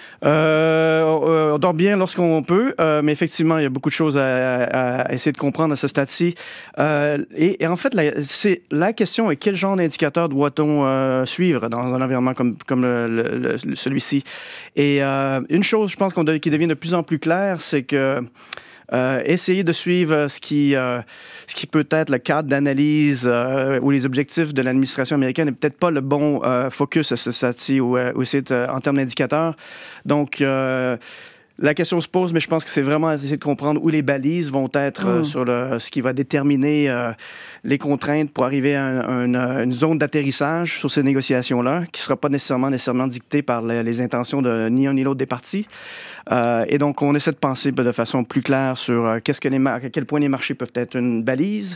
On dort bien lorsqu'on peut, mais effectivement, il y a beaucoup de choses à essayer de comprendre à ce stade-ci. Et en fait, la question est quel genre d'indicateur doit-on suivre dans un environnement comme celui-ci? Et une chose, je pense, qui devient de plus en plus claire, c'est que essayer de suivre ce qui peut être le cadre d'analyse ou les objectifs de l'administration américaine n'est peut-être pas le bon focus à ce stade-ci ou c'est en termes d'indicateurs. Donc, la question se pose, mais je pense que c'est vraiment essayer de comprendre où les balises vont être sur ce qui va déterminer les contraintes pour arriver à une zone d'atterrissage sur ces négociations-là, qui ne sera pas nécessairement dictée par les intentions de ni un ni l'autre des partis. Et donc, on essaie de penser de façon plus claire sur à quel point les marchés peuvent être une balise,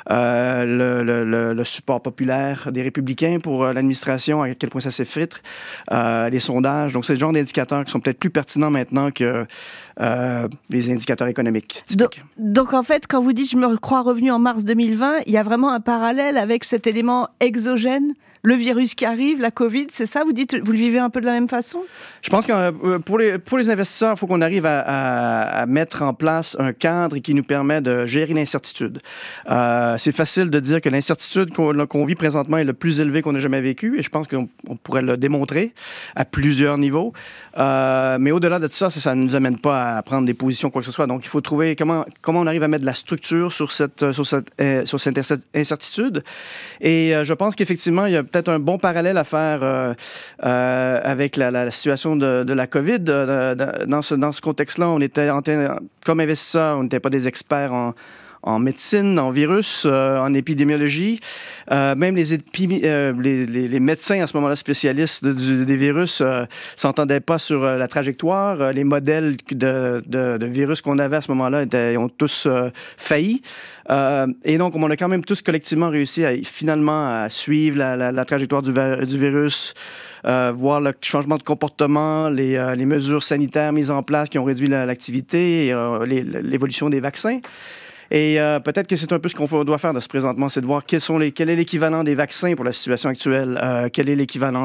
le support populaire des républicains pour l'administration, à quel point ça s'effrite, les sondages. Donc, c'est le genre d'indicateurs qui sont peut-être plus pertinents maintenant que les indicateurs économiques typiques. Donc, en fait, quand vous dites « je me crois revenu en mars 2020 », il y a vraiment un parallèle avec cet élément exogène, le virus qui arrive, la Covid, c'est ça ? Vous dites, vous le vivez un peu de la même façon ? Je pense que pour les investisseurs, il faut qu'on arrive à mettre en place un cadre qui nous permet de gérer l'incertitude. C'est facile de dire que l'incertitude qu'on vit présentement est le plus élevé qu'on ait jamais vécu, et je pense qu'on pourrait le démontrer à plusieurs niveaux. Mais au-delà de ça ne nous amène pas à prendre des positions, quoi que ce soit. Donc, il faut trouver comment on arrive à mettre de la structure sur cette incertitude. Et je pense qu'effectivement, il y a peut-être un bon parallèle à faire avec la situation de la COVID. Dans ce contexte-là, on était comme investisseurs, on n'était pas des experts en médecine, en virus, en épidémiologie. Même les médecins, à ce moment-là, spécialistes des virus, s'entendaient pas sur la trajectoire. Les modèles de virus qu'on avait à ce moment-là ont tous failli. Et donc, on a quand même tous collectivement réussi à suivre la trajectoire du virus, voir le changement de comportement, les mesures sanitaires mises en place qui ont réduit l'activité, et l'évolution des vaccins. Et peut-être que c'est un peu ce qu'on doit faire de ce présentement, c'est de voir quel est l'équivalent des vaccins pour la situation actuelle, quel est l'équivalent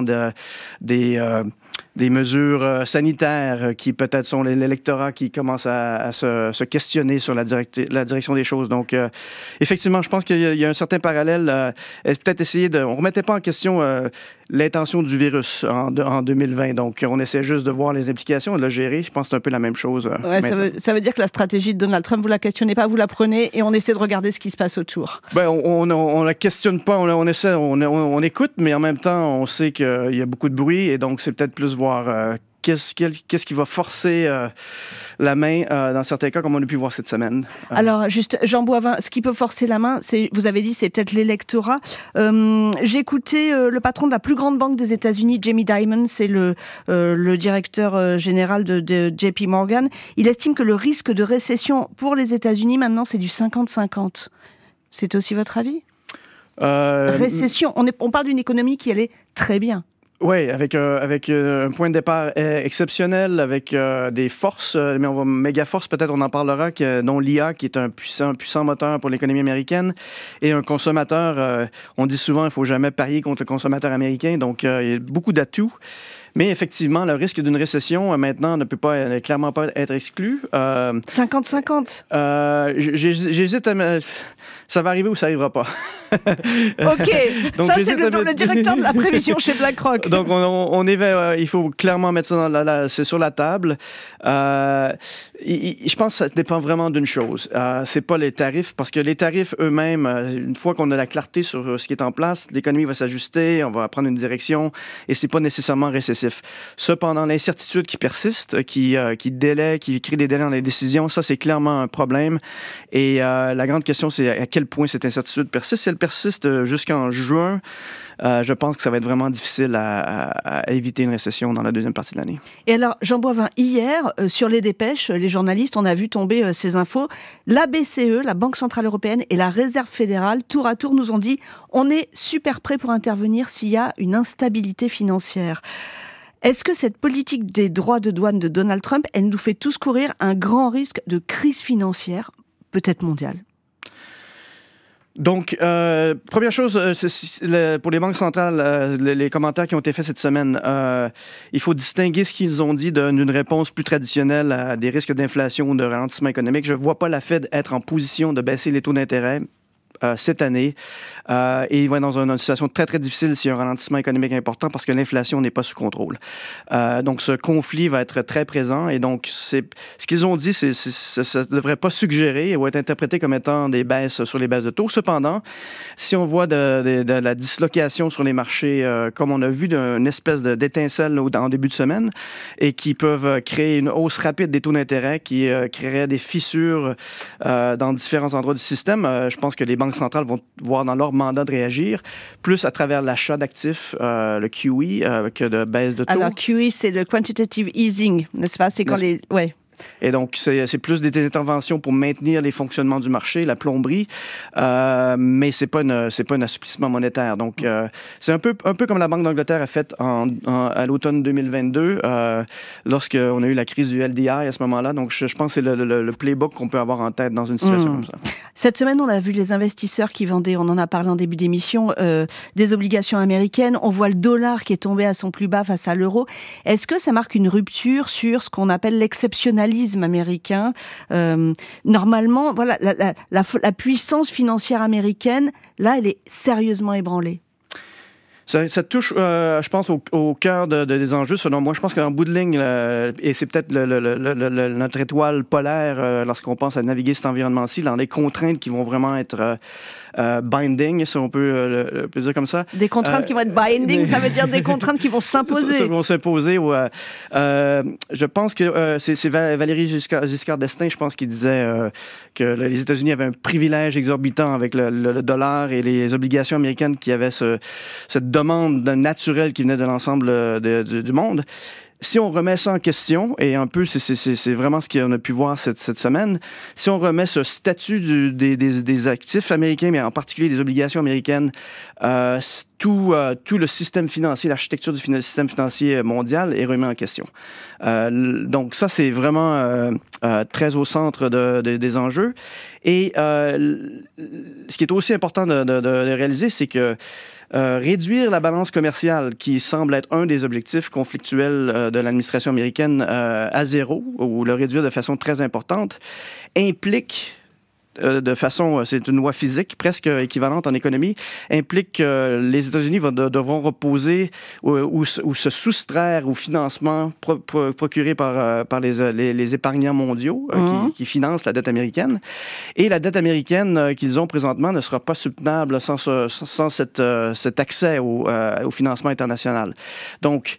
des mesures sanitaires qui peut-être sont l'électorat qui commence à se questionner sur la direction des choses. Donc, effectivement, je pense qu'il y a un certain parallèle. Peut-être on ne remettait pas en question l'intention du virus en 2020. Donc, on essaie juste de voir les implications et de le gérer. Je pense que c'est un peu la même chose. Ouais, ça veut dire que la stratégie de Donald Trump, vous ne la questionnez pas, vous la prenez et on essaie de regarder ce qui se passe autour. On la questionne pas, on écoute, mais en même temps, on sait qu'il y a beaucoup de bruit et donc c'est peut-être plus voir qu'est-ce qui va forcer la main dans certains cas, comme on a pu voir cette semaine. Alors, juste, Jean Boivin, ce qui peut forcer la main, vous avez dit, c'est peut-être l'électorat. J'ai écouté le patron de la plus grande banque des États-Unis, Jamie Dimon, c'est le directeur général de JP Morgan. Il estime que le risque de récession pour les États-Unis, maintenant, c'est du 50-50. C'est aussi votre avis ? Récession, on parle d'une économie qui allait très bien. Oui, avec un point de départ exceptionnel, avec des forces, mais méga forces, peut-être on en parlera, dont l'IA, qui est un puissant moteur pour l'économie américaine, et un consommateur, on dit souvent, il ne faut jamais parier contre le consommateur américain, donc il y a beaucoup d'atouts. Mais effectivement, le risque d'une récession, maintenant, ne peut clairement pas être exclu. 50-50? J'hésite à... Ça va arriver ou ça n'arrivera pas. OK. Donc, ça, c'est le directeur de la prévision chez BlackRock. Donc, il faut clairement mettre ça c'est sur la table. Je pense que ça dépend vraiment d'une chose. C'est pas les tarifs, parce que les tarifs eux-mêmes, une fois qu'on a la clarté sur ce qui est en place, l'économie va s'ajuster, on va prendre une direction, et c'est pas nécessairement récessif. Cependant, l'incertitude qui persiste, qui crée des délais dans les décisions, ça, c'est clairement un problème. Et la grande question, c'est à quel point cette incertitude persiste. Si elle persiste jusqu'en juin, je pense que ça va être vraiment difficile à éviter une récession dans la deuxième partie de l'année. Et alors, Jean Boivin, hier, sur les dépêches, les journalistes, on a vu tomber ces infos. La BCE, la Banque Centrale Européenne et la Réserve Fédérale, tour à tour, nous ont dit « on est super prêt pour intervenir s'il y a une instabilité financière ». Est-ce que cette politique des droits de douane de Donald Trump, elle nous fait tous courir un grand risque de crise financière, peut-être mondiale ? Donc, première chose, pour les banques centrales, les commentaires qui ont été faits cette semaine, il faut distinguer ce qu'ils ont dit d'une réponse plus traditionnelle à des risques d'inflation ou de ralentissement économique. Je ne vois pas la Fed être en position de baisser les taux d'intérêt cette année. Et il va être dans une situation très, très difficile s'il y a un ralentissement économique important parce que l'inflation n'est pas sous contrôle. Donc, ce conflit va être très présent. Et donc, ce qu'ils ont dit, ça ne devrait pas suggérer ou être interprété comme étant des baisses sur les baisses de taux. Cependant, si on voit de la dislocation sur les marchés, comme on a vu d'une espèce d'étincelle en début de semaine, et qui peuvent créer une hausse rapide des taux d'intérêt qui créerait des fissures dans différents endroits du système, je pense que les banques centrales vont voir dans leur mandat de réagir, plus à travers l'achat d'actifs, le QE, que de baisse de taux. Alors, QE, c'est le quantitative easing, n'est-ce pas? C'est quand les... Ouais. Et donc, c'est plus des interventions pour maintenir les fonctionnements du marché, la plomberie, mais c'est pas un assouplissement monétaire. Donc, c'est un peu comme la Banque d'Angleterre a fait à l'automne 2022, lorsqu'on a eu la crise du LDI à ce moment-là. Donc, je pense que c'est le playbook qu'on peut avoir en tête dans une situation comme ça. Cette semaine, on a vu les investisseurs qui vendaient, on en a parlé en début d'émission, des obligations américaines. On voit le dollar qui est tombé à son plus bas face à l'euro. Est-ce que ça marque une rupture sur ce qu'on appelle l'exceptionnalisme américain? Normalement, voilà, la puissance financière américaine, là, elle est sérieusement ébranlée. Ça touche, je pense, au cœur des enjeux. Selon moi, je pense qu'en bout de ligne, et c'est peut-être notre étoile polaire lorsqu'on pense à naviguer cet environnement-ci, dans les contraintes qui vont vraiment être binding, si on peut le dire comme ça. Des contraintes qui vont être binding, ça veut dire des contraintes qui vont s'imposer. Ça vont s'imposer. Je pense que c'est Valéry Giscard d'Estaing, je pense, qui disait que les États-Unis avaient un privilège exorbitant avec le dollar et les obligations américaines qui avaient cette demande naturelle qui venait de l'ensemble du monde. Si on remet ça en question, et un peu, c'est vraiment ce qu'on a pu voir cette semaine, si on remet ce statut des actifs américains, mais en particulier des obligations américaines, tout le système financier, l'architecture du système financier mondial est remis en question. Donc ça, c'est vraiment très au centre des enjeux. Et ce qui est aussi important de réaliser, c'est que réduire la balance commerciale, qui semble être un des objectifs conflictuels de l'administration américaine, à zéro, ou le réduire de façon très importante, implique c'est une loi physique presque équivalente en économie, implique que les États-Unis devront reposer ou se soustraire au financement procuré par les épargnants mondiaux qui financent la dette américaine. Et la dette américaine qu'ils ont présentement ne sera pas soutenable sans cet accès au financement international. Donc,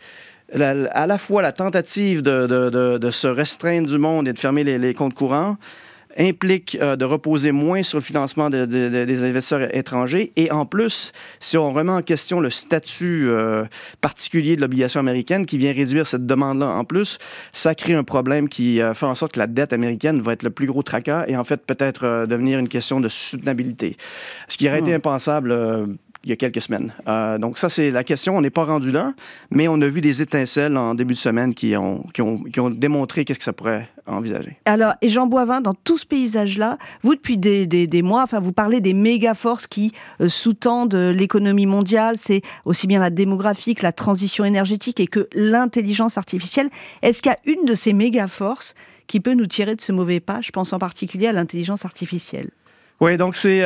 à la fois la tentative de se restreindre du monde et de fermer les comptes courants implique de reposer moins sur le financement des investisseurs étrangers. Et en plus, si on remet en question le statut particulier de l'obligation américaine qui vient réduire cette demande-là en plus, ça crée un problème qui fait en sorte que la dette américaine va être le plus gros tracas et en fait peut-être devenir une question de soutenabilité. Ce qui aurait été impensable il y a quelques semaines. Donc ça, c'est la question. On n'est pas rendu là, mais on a vu des étincelles en début de semaine qui ont démontré qu'est-ce que ça pourrait envisager. Alors, et Jean Boivin, dans tout ce paysage-là, vous, depuis des mois, vous parlez des méga-forces qui sous-tendent l'économie mondiale. C'est aussi bien la démographie que la transition énergétique et que l'intelligence artificielle. Est-ce qu'il y a une de ces méga-forces qui peut nous tirer de ce mauvais pas? Je pense en particulier à l'intelligence artificielle. Oui, donc c'est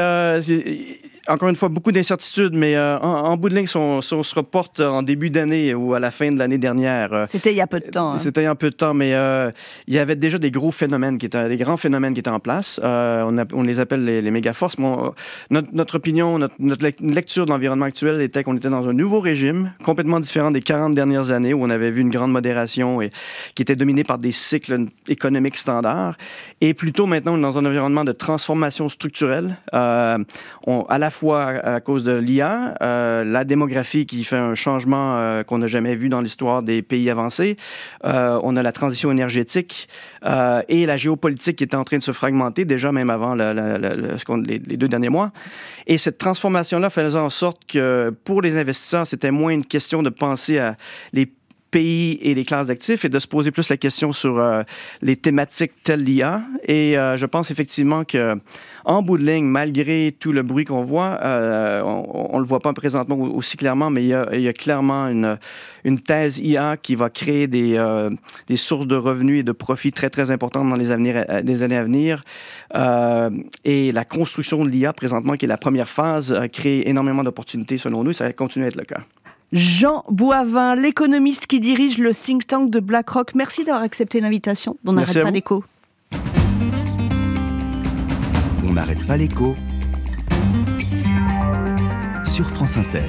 encore une fois beaucoup d'incertitudes, mais en bout de ligne, si on se reporte en début d'année ou à la fin de l'année dernière. C'était il y a peu de temps. C'était il y a un peu de temps, mais il y avait déjà des grands phénomènes qui étaient en place. On les appelle les mégaforces. Notre opinion, notre lecture de l'environnement actuel était qu'on était dans un nouveau régime, complètement différent des 40 dernières années où on avait vu une grande modération et qui était dominé par des cycles économiques standards. Et plutôt maintenant, on est dans un environnement de transformation structurelle. À la fois à cause de l'IA, la démographie qui fait un changement qu'on n'a jamais vu dans l'histoire des pays avancés. On a la transition énergétique et la géopolitique qui est en train de se fragmenter, déjà même avant les 2 derniers mois. Et cette transformation-là faisait en sorte que pour les investisseurs, c'était moins une question de penser à les pays et les classes d'actifs et de se poser plus la question sur les thématiques telles l'IA. Et je pense effectivement que en bout de ligne, malgré tout le bruit qu'on voit, on ne le voit pas présentement aussi clairement, mais il y a clairement une thèse IA qui va créer des sources de revenus et de profits très, très importantes dans les années à venir. Et la construction de l'IA présentement, qui est la première phase, crée énormément d'opportunités selon nous et ça va continuer à être le cas. Jean Boivin, l'économiste qui dirige le think tank de BlackRock. Merci d'avoir accepté l'invitation. On n'arrête pas l'écho. On n'arrête pas l'écho sur France Inter.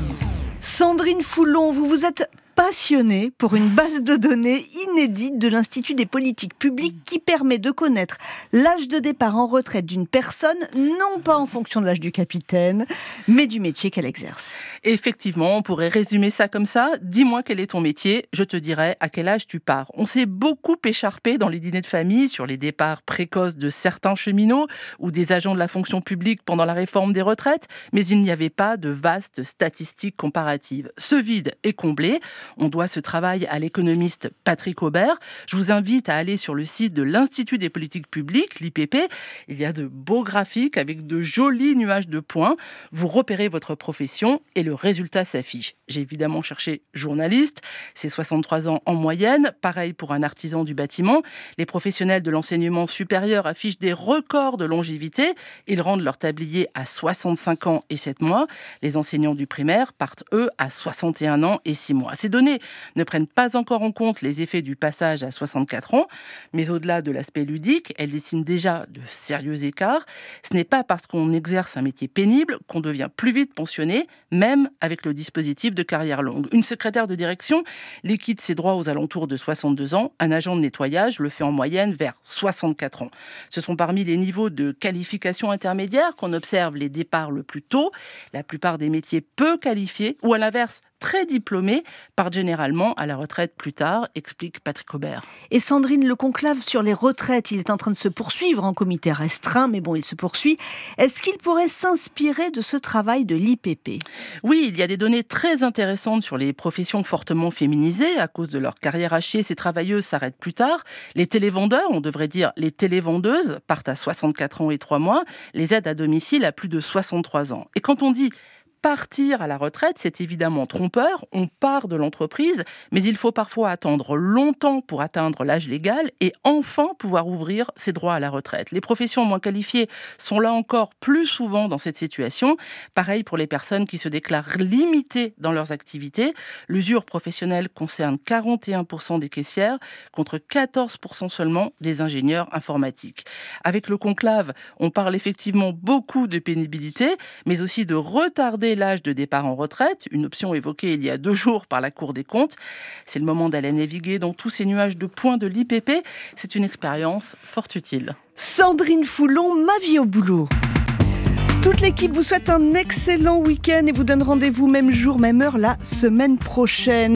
Sandrine Foulon, vous êtes passionnée pour une base de données inédite de l'Institut des politiques publiques qui permet de connaître l'âge de départ en retraite d'une personne, non pas en fonction de l'âge du capitaine, mais du métier qu'elle exerce. Effectivement, on pourrait résumer ça comme ça. Dis-moi quel est ton métier, je te dirai à quel âge tu pars. On s'est beaucoup écharpé dans les dîners de famille sur les départs précoces de certains cheminots ou des agents de la fonction publique pendant la réforme des retraites, mais il n'y avait pas de vastes statistiques comparatives. Ce vide est comblé. On doit ce travail à l'économiste Patrick Aubert. Je vous invite à aller sur le site de l'Institut des politiques publiques, l'IPP. Il y a de beaux graphiques avec de jolis nuages de points. Vous repérez votre profession et le résultat s'affiche. J'ai évidemment cherché journaliste. C'est 63 ans en moyenne. Pareil pour un artisan du bâtiment. Les professionnels de l'enseignement supérieur affichent des records de longévité. Ils rendent leur tablier à 65 ans et 7 mois. Les enseignants du primaire partent, eux, à 61 ans et 6 mois. Ces données ne prennent pas encore en compte les effets du passage à 64 ans, mais au-delà de l'aspect ludique, elles dessinent déjà de sérieux écarts. Ce n'est pas parce qu'on exerce un métier pénible qu'on devient plus vite pensionné, même avec le dispositif de carrière longue. Une secrétaire de direction liquide ses droits aux alentours de 62 ans. Un agent de nettoyage le fait en moyenne vers 64 ans. Ce sont parmi les niveaux de qualification intermédiaire qu'on observe les départs le plus tôt. La plupart des métiers peu qualifiés, ou à l'inverse, très diplômés, partent généralement à la retraite plus tard, explique Patrick Aubert. Et Sandrine, le conclave sur les retraites, il est en train de se poursuivre en comité restreint, mais bon, il se poursuit. Est-ce qu'il pourrait s'inspirer de ce travail de l'IPP ? Oui, il y a des données très intéressantes sur les professions fortement féminisées. À cause de leur carrière hachée, ces travailleuses s'arrêtent plus tard. Les télévendeurs, on devrait dire les télévendeuses, partent à 64 ans et 3 mois. Les aides à domicile à plus de 63 ans. Et quand on dit partir à la retraite, c'est évidemment trompeur. On part de l'entreprise, mais il faut parfois attendre longtemps pour atteindre l'âge légal et enfin pouvoir ouvrir ses droits à la retraite. Les professions moins qualifiées sont là encore plus souvent dans cette situation. Pareil pour les personnes qui se déclarent limitées dans leurs activités. L'usure professionnelle concerne 41% des caissières contre 14% seulement des ingénieurs informatiques. Avec le conclave, on parle effectivement beaucoup de pénibilité, mais aussi de retarder reporter l'âge de départ en retraite, une option évoquée il y a 2 jours par la Cour des comptes. C'est le moment d'aller naviguer dans tous ces nuages de points de l'IPP. C'est une expérience fort utile. Sandrine Foulon, ma vie au boulot. Toute l'équipe vous souhaite un excellent week-end et vous donne rendez-vous même jour, même heure la semaine prochaine.